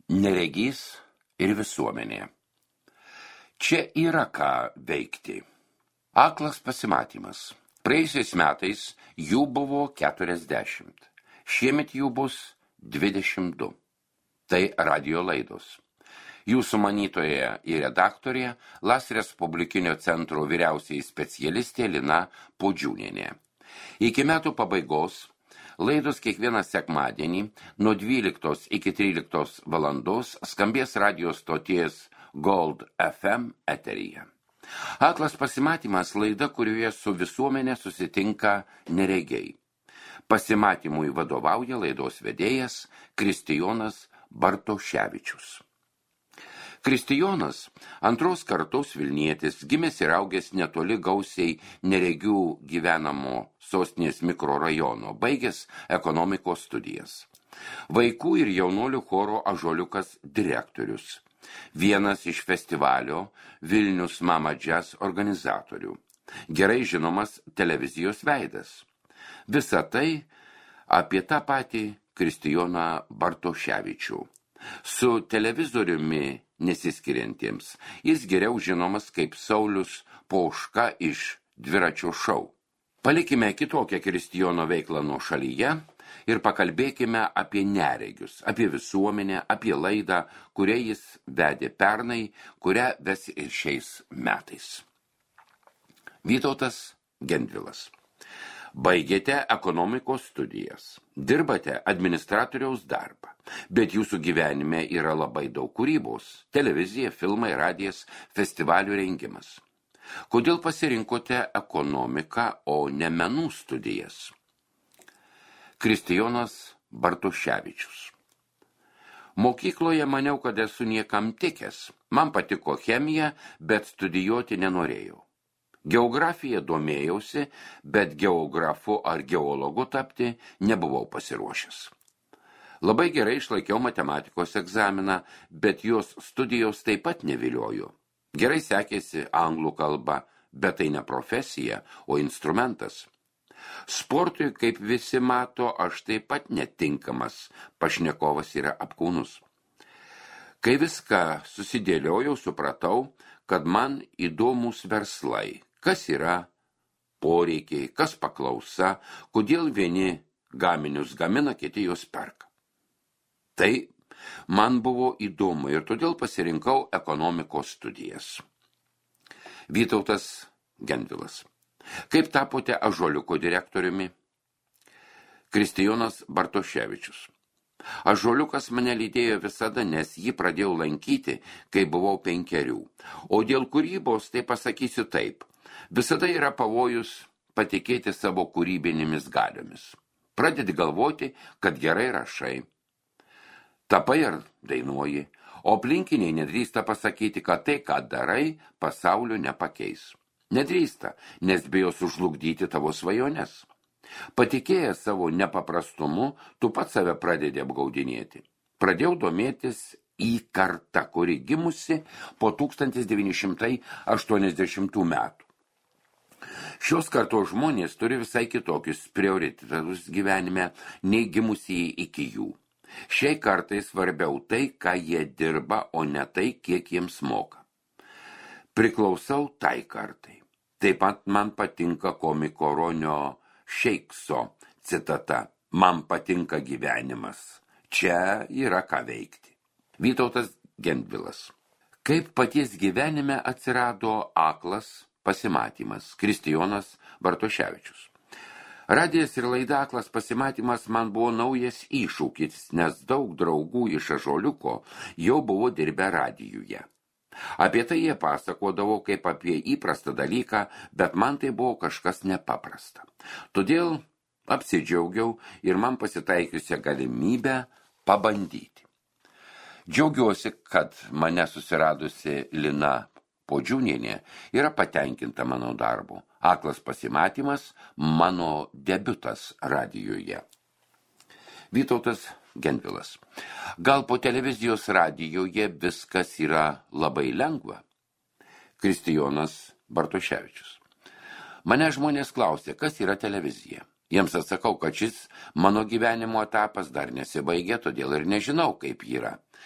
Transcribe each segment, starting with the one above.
Neregys ir visuomenė. Čia yra ką veikti. Aklas pasimatymas. Praėjusiais metais jų buvo 40. Šiemet jų bus 22. Tai radijo laidos. Jų sumanytoje ir redaktorė LAS Respublikinio centro vyriausiai specialistė Lina Podžiūnienė. Iki metų pabaigos laidos kiekvieną sekmadienį nuo 12 iki 13 valandos skambės radijo stoties Gold FM eteryje. Aklas pasimatymas laida, kurioje su visuomenė susitinka neregiai. Pasimatymui vadovauja laidos vedėjas Kristijonas Bartoševičius. Kristijonas, antros kartos Vilnietis, gimęs ir augęs netoli gausiai neregių gyvenamo sostinės mikrorajono, baigęs ekonomikos studijas. Vaikų ir jaunuolių choro Ąžuoliukas direktorius. Vienas iš festivalio Vilnius Mama Jazz organizatorių. Gerai žinomas televizijos veidas. Visa tai apie tą patį Kristijoną Bartoševičių. Su televizoriumi nesiskiriantiems. Jis geriau žinomas kaip Saulius Poška iš dviračio šou. Palikime kitokią Kristijono veiklą nuo šalyje ir pakalbėkime apie neregius, apie visuomenę, apie laidą, kurią jis vedė pernai, kurią ves ir šiais metais. Vytautas Gendvilas. Baigėte ekonomikos studijas, dirbate administratoriaus darbą, bet jūsų gyvenime yra labai daug kūrybos, televizija, filmai, radijas, festivalių rengimas. Kodėl pasirinkote ekonomiką, o ne menų studijas? Kristijonas Bartoševičius. Mokykloje maniau, kad esu niekam tikęs. Man patiko chemija, bet studijuoti nenorėjau. Geografija domėjausi, bet geografu ar geologu tapti nebuvau pasiruošęs. Labai gerai išlaikiau matematikos egzaminą, bet jos studijos taip pat neviliojo. Gerai sekėsi anglų kalba, bet tai ne profesija, o instrumentas. Sportui, kaip visi mato, aš taip pat netinkamas, pašnekovas yra apkūnus. Kai viską susidėliojau, supratau, kad man įdomus verslai. Kas yra poreikiai, kas paklausa, kodėl vieni gaminius gamina, kiti juos perka. Tai man buvo įdomu ir todėl pasirinkau ekonomikos studijas. Vytautas Gendvilas. Kaip tapote Ąžuoliuko direktoriumi? Kristijonas Bartoševičius. Ąžuoliukas mane lydėjo visada, nes jį pradėjau lankyti, kai buvau 5. O dėl kūrybos tai pasakysiu taip. Visada yra pavojus patikėti savo kūrybinėmis galiomis. Pradedi galvoti, kad gerai rašai. Tapai ar dainuoji, o aplinkiniai nedrįsta pasakyti, kad tai, ką darai, pasaulio nepakeis. Nedrįsta, nes bijo sužlugdyti tavo svajones. Patikėjęs savo nepaprastumu, tu pats save pradedi apgaudinėti. Pradėjau domėtis į kartą, kuri gimusi po 1980 metų. Šios kartos žmonės turi visai kitokius prioritetus gyvenime, nei gimusieji iki jų. Šiai kartai svarbiau tai, ką jie dirba, o ne tai, kiek jiems moka. Priklausau tai kartai. Taip pat man patinka komiko Ronio Šeikso citata. Man patinka gyvenimas. Čia yra ką veikti. Vytautas Gendvilas. Kaip paties gyvenime atsirado aklas pasimatymas? Kristijonas Bartoševičius. Radijas ir laida Aklas pasimatymas man buvo naujas iššūkis, nes daug draugų iš Ąžuoliuko jau buvo dirbę radijuje. Apie tai jie pasakodavo kaip apie įprastą dalyką, bet man tai buvo kažkas nepaprasta. Todėl apsidžiaugiau ir man pasitaikiusią galimybę pabandyti. Džiaugiuosi, kad mane susiradusi Lina Podžiūnienė yra patenkinta mano darbu. Aklas pasimatymas – mano debiutas radijuje. Vytautas Gendvilas. Gal po televizijos radijoje viskas yra labai lengva? Kristijonas Bartoševičius. Mane žmonės klausė, kas yra televizija. Jiems atsakau, kad šis mano gyvenimo etapas dar nesibaigė, todėl ir nežinau, kaip yra.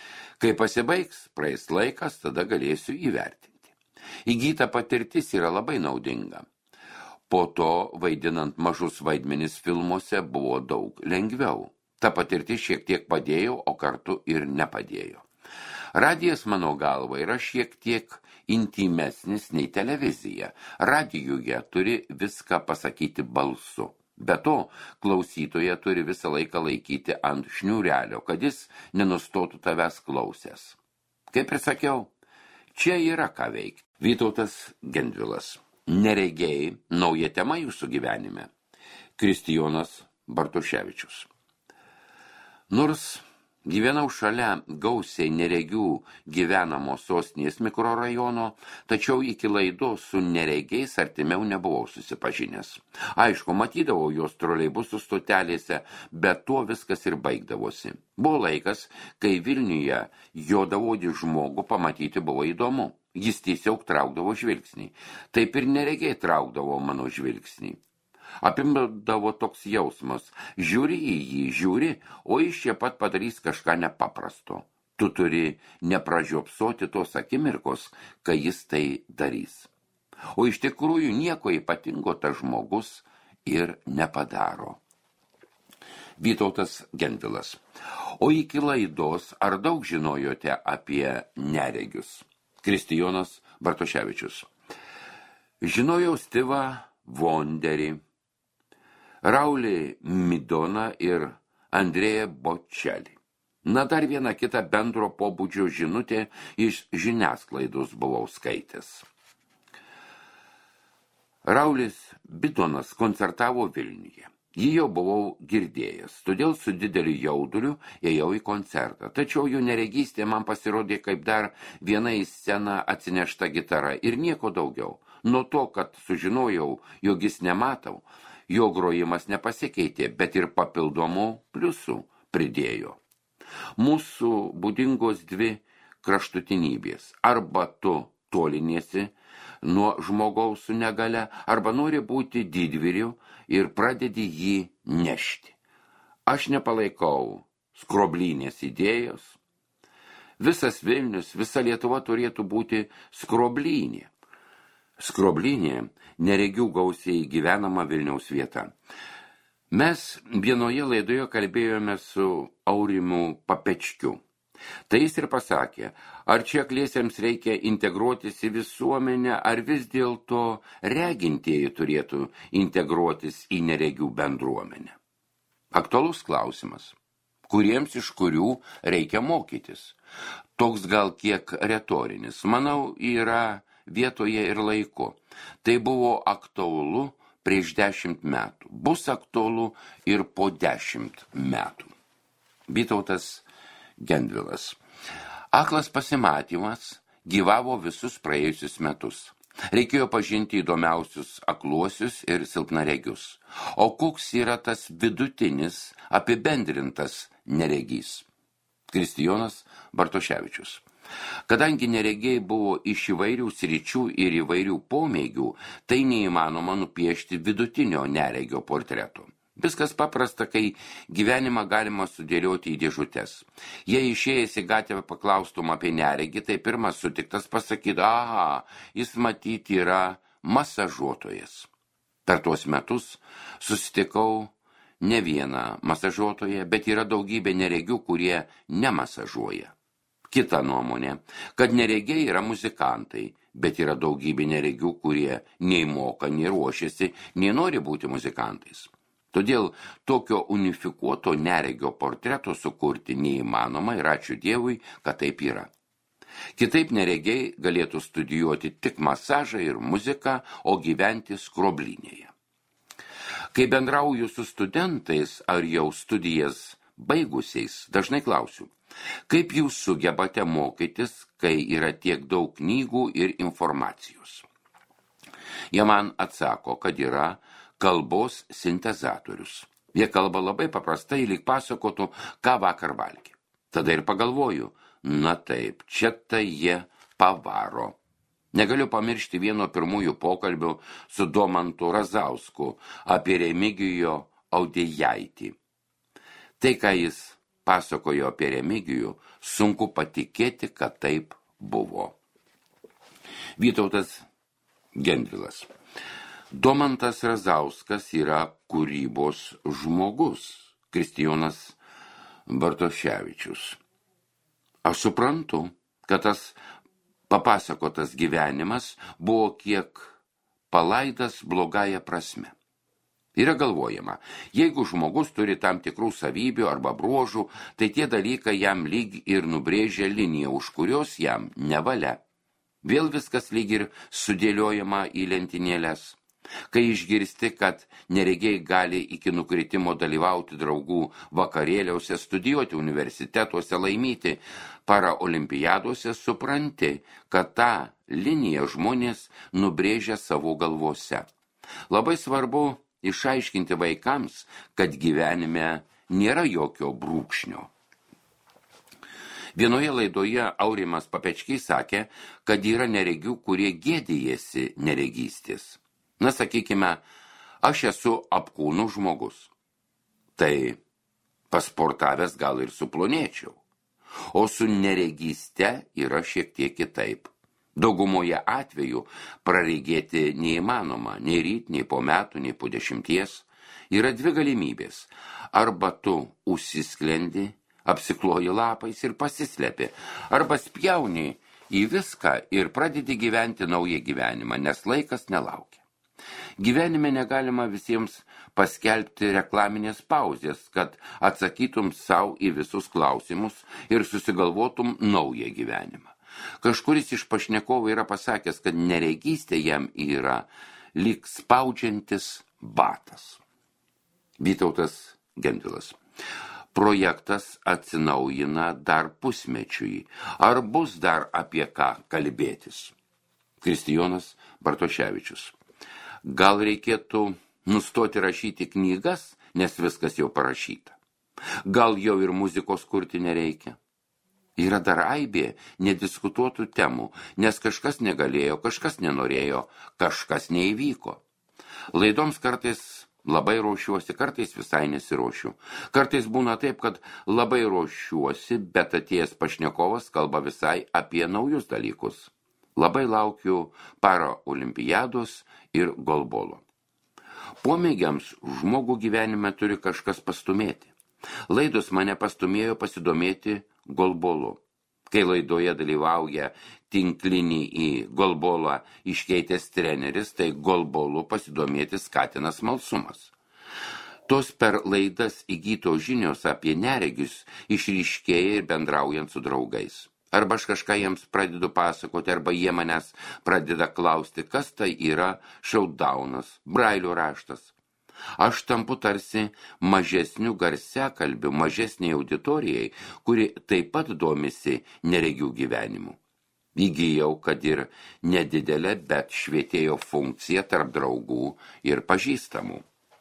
Kai pasibaigs, praeis laikas, tada galėsiu įvertinti. Įgyta patirtis yra labai naudinga. Po to, vaidinant mažus vaidmenis filmuose, buvo daug lengviau. Ta patirtis šiek tiek padėjo, o kartu ir nepadėjo. Radijas, mano galva, yra šiek tiek intimesnis nei televizija. Radijuje turi viską pasakyti balsu. Be to, klausytoje turi visą laiką laikyti ant šniūrelio, kad jis nenustotų tavęs klausęs. Kaip ir sakiau, čia yra ką veikti. Vytautas Gendvilas. Neregiai, nauja tema jūsų gyvenime. Kristijonas Bartoševičius. Nors gyvenau šalia gausiai neregių gyvenamo sostinės mikrorajono, tačiau iki Laidos su neregiais artimiau nebuvau susipažinęs. Aišku, matydavau jos troleibusų stotelėse, bet tuo viskas ir baigdavosi. Buvo laikas, kai Vilniuje juodaodį žmogų pamatyti buvo įdomu. Jis tiesiog traukdavo žvilgsnį. Taip ir neregiai traukdavo mano žvilgsnį. Apimdavo toks jausmas. Žiūri į jį, žiūri, o jis čia pat padarys kažką nepaprasto. Tu turi nepražiopsoti tos akimirkos, kai jis tai darys. O iš tikrųjų nieko ypatingo tas žmogus ir nepadaro. Vytautas Gendvilas. O iki Laidos ar daug žinojote apie neregius? Kristijonas Bartoševičius. Žinojau Stivą Vonderį, Raulį Midoną ir Andrėją Bočelį. Na, dar vieną kitą bendro pobūdžio žinutę iš žiniasklaidos buvau skaitęs. Raulis Bidonas koncertavo Vilniuje. Jį jau buvau girdėjęs, todėl su dideliu jauduliu ėjau į koncertą. Tačiau jo neregystė man pasirodė kaip dar viena į sceną atsinešta gitara ir nieko daugiau. Nuo to, kad sužinojau, jog jis nematau, jo grojimas nepasikeitė, bet ir papildomų pliusų pridėjo. Mūsų būdingos dvi kraštutinybės. Arba tu toliniesi nuo žmogaus su negale, arba nori būti didvyriu ir pradedi jį nešti. Aš nepalaikau skroblynės idėjos. Visas Vilnius, visa Lietuva turėtų būti skroblynė. Skroblynė neregių gausiai gyvenama Vilniaus vieta. Mes vienoje laidoje kalbėjome su Aurimu Papečkiu. Tai jis ir pasakė, ar čia akliesiems reikia integruotis į visuomenę, ar vis dėlto regintieji turėtų integruotis į neregių bendruomenę. Aktualus klausimas, kuriems iš kurių reikia mokytis. Toks gal kiek retorinis, manau, yra vietoje ir laiku. Tai buvo aktualu prieš 10 metų, bus aktualu ir po 10 metų. Vytautas Gendvilas. Aklas pasimatymas gyvavo visus praėjusius metus. Reikėjo pažinti įdomiausius akluosius ir silpnaregius. O koks yra tas vidutinis apibendrintas neregys? Kristijonas Bartoševičius. Kadangi neregiai buvo iš įvairių sričių ir įvairių pomėgių, tai neįmanoma nupiešti vidutinio neregio portreto. Viskas paprasta, kai gyvenimą galima sudėlioti į dėžutes. Jei išėjęs į gatvę paklaustum apie neregį, tai pirmas sutiktas pasakyti, aha, jis matyti yra masažuotojas. Per tuos metus susitikau ne vieną masažuotoją, bet yra daugybė neregių, kurie nemasažuoja. Kita nuomonė, kad neregiai yra muzikantai, bet yra daugybė neregių, kurie nei moka, nei ruošiasi, nei nori būti muzikantais. Todėl tokio unifikuoto neregio portreto sukurti neįmanoma ir ačiū Dievui, kad taip yra. Kitaip neregiai galėtų studijuoti tik masažą ir muziką, o gyventi skroblynėje. Kai bendrauju su studentais ar jau studijas baigusiais, dažnai klausiu, kaip jūs sugebate mokytis, kai yra tiek daug knygų ir informacijos? Jie man atsako, kad yra kalbos sintezatorius. Jie kalba labai paprastai, lyg pasakotų, ką vakar valgė. Tada ir pagalvoju, na taip, čia tai jie pavaro. Negaliu pamiršti vieno pirmųjų pokalbių su Domantu Razausku apie Remigijo Audėjaitį. Tai, ką jis pasakojo apie Remigijų, sunku patikėti, kad taip buvo. Vytautas Gendvilas. Domantas Razauskas yra kūrybos žmogus. Kristijonas Bartoševičius. Aš suprantu, kad tas papasakotas gyvenimas buvo kiek palaidas blogąją prasme. Yra galvojama, jeigu žmogus turi tam tikrų savybių arba bruožų, tai tie dalykai jam lyg ir nubrėžia liniją, už kurios jam nevalia. Vėl viskas lyg ir sudėliojama į lentynėles. Kai išgirsti, kad neregiai gali iki nukritimo dalyvauti draugų vakarėliuose, studijuoti universitetuose, laimyti paraolimpiaduose, supranti, kad tą liniją žmonės nubrėžia savo galvose. Labai svarbu išaiškinti vaikams, kad gyvenime nėra jokio brūkšnio. Vienoje laidoje Aurimas Papečkys sakė, kad yra neregių, kurie gėdijasi neregystės. Na, sakykime, aš esu apkūnų žmogus. Tai pasportavęs gal ir suplonėčiau. O su neregiste yra šiek tiek kitaip. Daugumoje atvejų praregėti neįmanoma, nei ryt, nei po metų, nei po 10. Yra dvi galimybės. Arba tu užsisklendi, apsikloji lapais ir pasislepi, arba spjauni į viską ir pradedi gyventi naują gyvenimą, nes laikas nelaukia. Gyvenime negalima visiems paskelbti reklaminės pauzės, kad atsakytum savo į visus klausimus ir susigalvotum naują gyvenimą. Kažkuris iš pašnekovų yra pasakęs, kad neregystė jam yra lyg spaudžiantis batas. Vytautas Gendvilas. Projektas atsinaujina dar pusmečiui. Ar bus dar apie ką kalbėtis? Kristijonas Bartoševičius. Gal reikėtų nustoti rašyti knygas, nes viskas jau parašyta. Gal jau ir muzikos kurti nereikia. Yra dar aibė nediskutuotų temų, nes kažkas negalėjo, kažkas nenorėjo, kažkas neįvyko. Laidoms kartais labai ruošiuosi, kartais visai nesiruošiu. Kartais būna taip, kad labai ruošiuosi, bet atėjęs pašnekovas kalba visai apie naujus dalykus. Labai laukiu paraolimpiados ir golbolo. Pomėgiams žmogų gyvenime turi kažkas pastumėti. Laidos mane pastumėjo pasidomėti golbolu. Kai laidoje dalyvauja tinklinį į golbolą iškeitęs treneris, tai golbolu pasidomėti skatina smalsumas. Tos per laidas įgytos žinios apie neregius išryškėja ir bendraujant su draugais. Arba aš kažką jiems pradedu pasakoti, arba jie manęs pradeda klausti, kas tai yra šautdaunas, brailio raštas. Aš tampu tarsi mažesnių garsiakalbių, mažesniai auditorijai, kuri taip pat domisi neregių gyvenimu. Įgijau, kad ir nedidelė, bet švietėjo funkcija tarp draugų ir pažįstamų.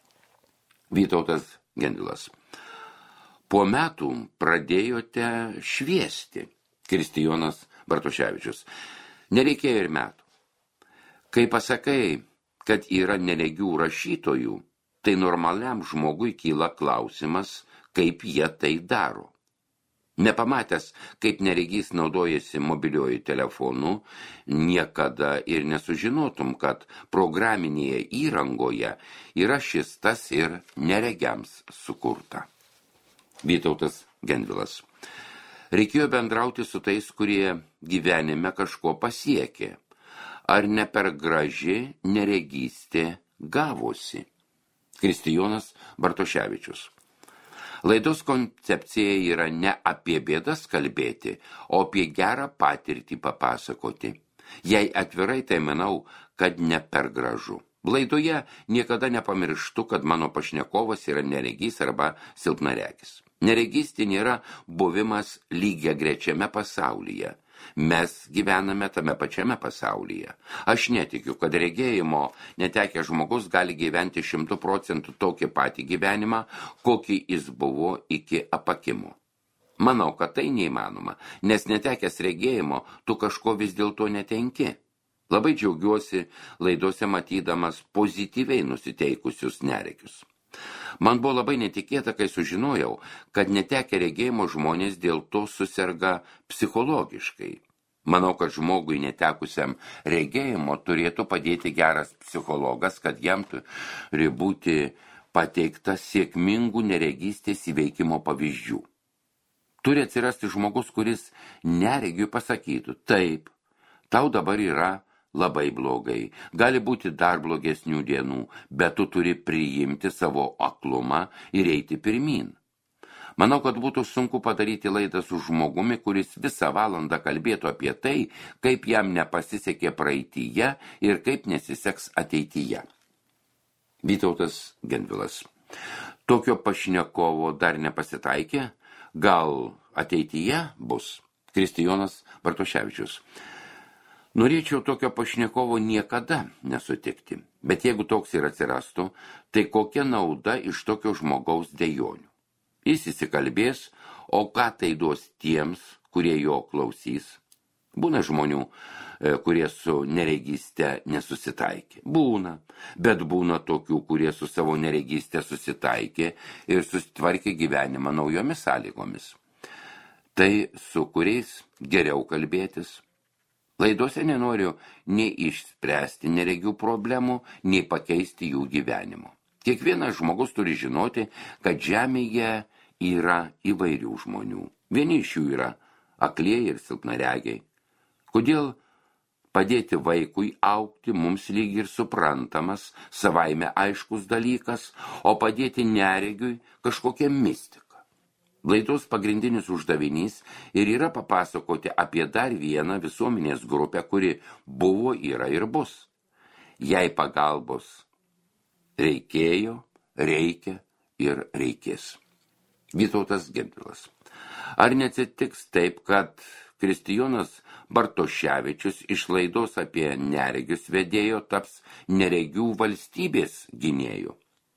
Vytautas Gendvilas. Po metų pradėjote šviesti. Kristijonas Bartoševičius. Nereikėjo ir metų. Kai pasakai, kad yra neregių rašytojų, tai normaliam žmogui kyla klausimas, kaip jie tai daro. Nepamatęs, kaip neregys naudojasi mobiliuoju telefonu, niekada ir nesužinotum, kad programinėje įrangoje yra šis tas ir neregiams sukurta. Vytautas Gendvilas. Reikėjo bendrauti su tais, kurie gyvenime kažko pasiekė. Ar ne per graži neregystė gavosi? Kristijonas Bartoševičius. Laidos koncepcija yra ne apie bėdas kalbėti, o apie gerą patirtį papasakoti. Jei atvirai, tai manau, kad ne per gražu. Laidoje niekada nepamirštu, kad mano pašnekovas yra neregys arba silpnaregis. Neregystė nėra buvimas lygiagrečiame pasaulyje. Mes gyvename tame pačiame pasaulyje. Aš netikiu, kad regėjimo netekęs žmogus gali gyventi 100% tokį patį gyvenimą, kokį jis buvo iki apakimo. Manau, kad tai neįmanoma, nes netekęs regėjimo tu kažko vis dėlto netenki. Labai džiaugiuosi laidose matydamas pozityviai nusiteikusius neregius. Man buvo labai netikėta, kai sužinojau, kad netekę regėjimo žmonės dėl to suserga psichologiškai. Manau, kad žmogui netekusiam regėjimo turėtų padėti geras psichologas, kad jam turi būti pateikta sėkmingų neregystės įveikimo pavyzdžių. Turi atsirasti žmogus, kuris neregiui pasakytų, taip, tau dabar yra labai blogai, gali būti dar blogesnių dienų, bet tu turi priimti savo aklumą ir eiti pirmyn. Manau, kad būtų sunku padaryti laidą su žmogumi, kuris visą valandą kalbėtų apie tai, kaip jam nepasisekė praeityje ir kaip nesiseks ateityje. Vytautas Gendvilas. Tokio pašnekovo dar nepasitaikė, gal ateityje bus. Kristijonas Bartoševičius. Norėčiau tokio pašnekovo niekada nesutikti, bet jeigu toks ir atsirastų, tai kokia nauda iš tokio žmogaus dejonių? Jis įsikalbės, o ką tai duos tiems, kurie jo klausys? Būna žmonių, kurie su neregystė nesusitaikė. Būna, bet būna tokių, kurie su savo neregystė susitaikė ir susitvarkė gyvenimą naujomis sąlygomis. Tai su kuriais geriau kalbėtis. Laidose nenoriu nei išspręsti neregių problemų, nei pakeisti jų gyvenimo. Kiekvienas žmogus turi žinoti, kad žemėje yra įvairių žmonių. Vieni iš jų yra aklieji ir silpnaregiai. Kodėl padėti vaikui augti mums lyg ir suprantamas, savaime aiškus dalykas, o padėti neregiui kažkokia mistika? Laidos pagrindinis uždavinys ir yra papasakoti apie dar vieną visuomenės grupę, kuri buvo, yra ir bus. Jei pagalbos reikėjo, reikia ir reikės. Vytautas Gendvilas. Ar neatsitiks taip, kad Kristijonas Bartoševičius iš laidos apie neregius vedėjo taps neregių valstybės gynėjų?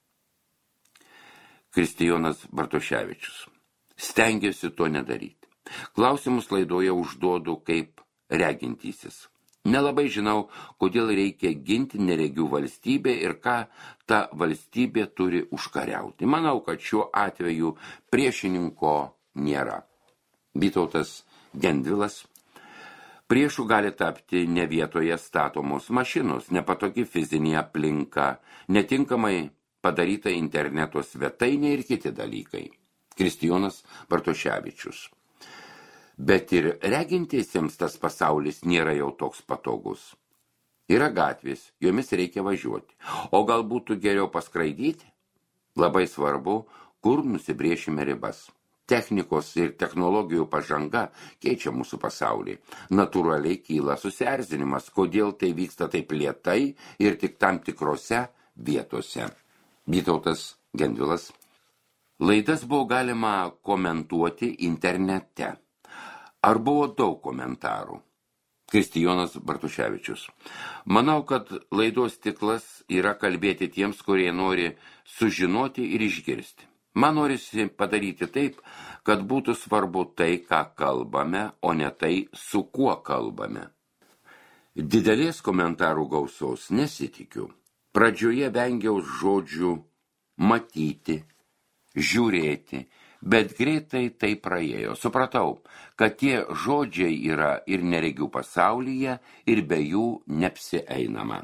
Kristijonas Bartoševičius. Stengiuosi to nedaryti. Klausimus laidoje užduodu kaip regintysis. Nelabai žinau, kodėl reikia ginti neregių valstybę ir ką ta valstybė turi užkariauti. Manau, kad šiuo atveju priešininko nėra. Vytautas Gendvilas. Priešų gali tapti ne vietoje statomos mašinos, nepatogi fizinė aplinka, netinkamai padaryta interneto svetainė ir kiti dalykai. Kristijonas Bartoševičius. Bet ir regintiesiems tas pasaulis nėra jau toks patogus. Yra gatvės, jomis reikia važiuoti. O gal būtų geriau paskraidyti? Labai svarbu, kur nusibrėšime ribas. Technikos ir technologijų pažanga keičia mūsų pasaulį. Natūraliai kyla susierzinimas, kodėl tai vyksta taip lėtai ir tik tam tikrose vietose. Vytautas Gendvilas. Laidas buvo galima komentuoti internete. Ar buvo daug komentarų? Kristijonas Bartoševičius. Manau, kad laidos tiklas yra kalbėti tiems, kurie nori sužinoti ir išgirsti. Man norisi padaryti taip, kad būtų svarbu tai, ką kalbame, o ne tai, su kuo kalbame. Didelės komentarų gausos nesitikiu. Pradžioje vengiau žodžių matyti, žiūrėti, bet greitai tai praėjo. Supratau, kad tie žodžiai yra ir neregių pasaulyje, ir be jų neapsieinama.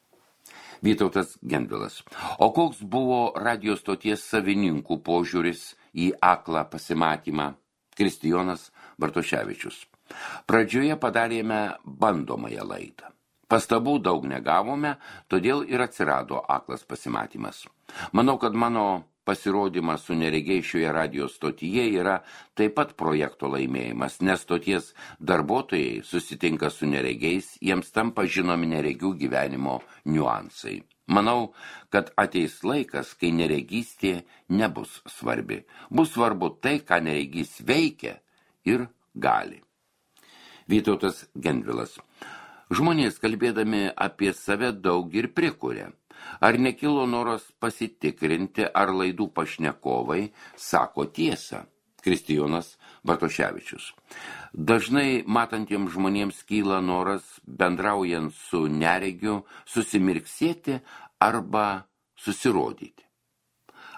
Vytautas Gendvilas. O koks buvo radijo stoties savininkų požiūris į aklą pasimatymą? Kristijonas Bartoševičius. Pradžioje padarėme bandomąją laidą. Pastabų daug negavome, todėl ir atsirado aklas pasimatymas. Manau, kad mano pasirodymas su neregiais šioje radijo stotyje yra taip pat projekto laimėjimas, nes stoties darbuotojai susitinka su neregiais, jiems tampa žinomi neregių gyvenimo niuansai. Manau, kad ateis laikas, kai neregystė nebus svarbi. Bus svarbu tai, ką neregys veikia ir gali. Vytautas Gendvilas. Žmonės kalbėdami apie save daug ir prikuria. Ar nekilo noras pasitikrinti, ar laidų pašnekovai sako tiesą? Kristijonas Bartoševičius. Dažnai matantiems žmonėms kyla noras, bendraujant su neregiu, susimirksėti arba susirodyti.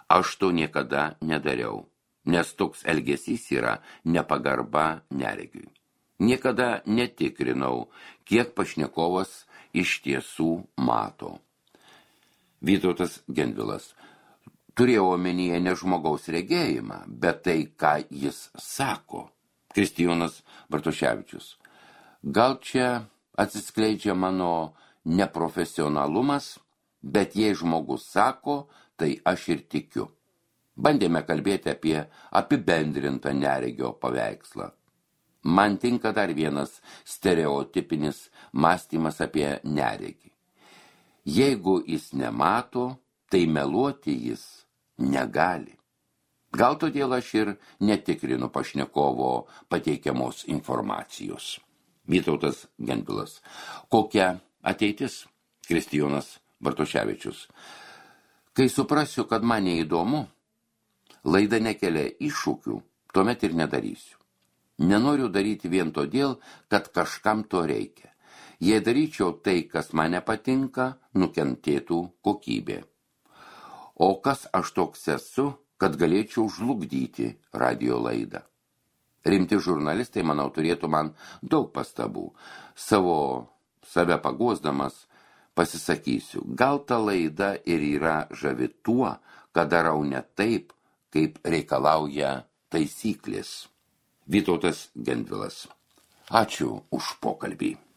Aš to niekada nedariau, nes toks elgesys yra nepagarba neregiui. Niekada netikrinau, kiek pašnekovas iš tiesų mato. Vytautas Gendvilas. Turėjau omenyje ne žmogaus regėjimą, bet tai, ką jis sako. Kristijonas Bartoševičius. Gal čia atsiskleidžia mano neprofesionalumas, bet jei žmogus sako, tai aš ir tikiu. Bandėme kalbėti apie apibendrintą neregio paveikslą. Man tinka dar vienas stereotipinis mąstymas apie neregį. Jeigu jis nemato, tai meluoti jis negali. Gal todėl aš ir netikrinu pašnekovo pateikiamos informacijos. Vytautas Gendvilas. Kokia ateitis? Kristijonas Bartoševičius. Kai suprasiu, kad man neįdomu, laida nekelia iššūkių, tuomet ir nedarysiu. Nenoriu daryti vien todėl, kad kažkam to reikia. Jei daryčiau tai, kas man nepatinka, nukentėtų kokybė. O kas aš toks esu, kad galėčiau žlugdyti radijo laidą? Rimti žurnalistai, manau, turėtų man daug pastabų. Save paguosdamas pasisakysiu, gal ta laida ir yra žavi tuo, kad darau ne taip, kaip reikalauja taisyklės. Vytautas Gendvilas. Ačiū už pokalbį.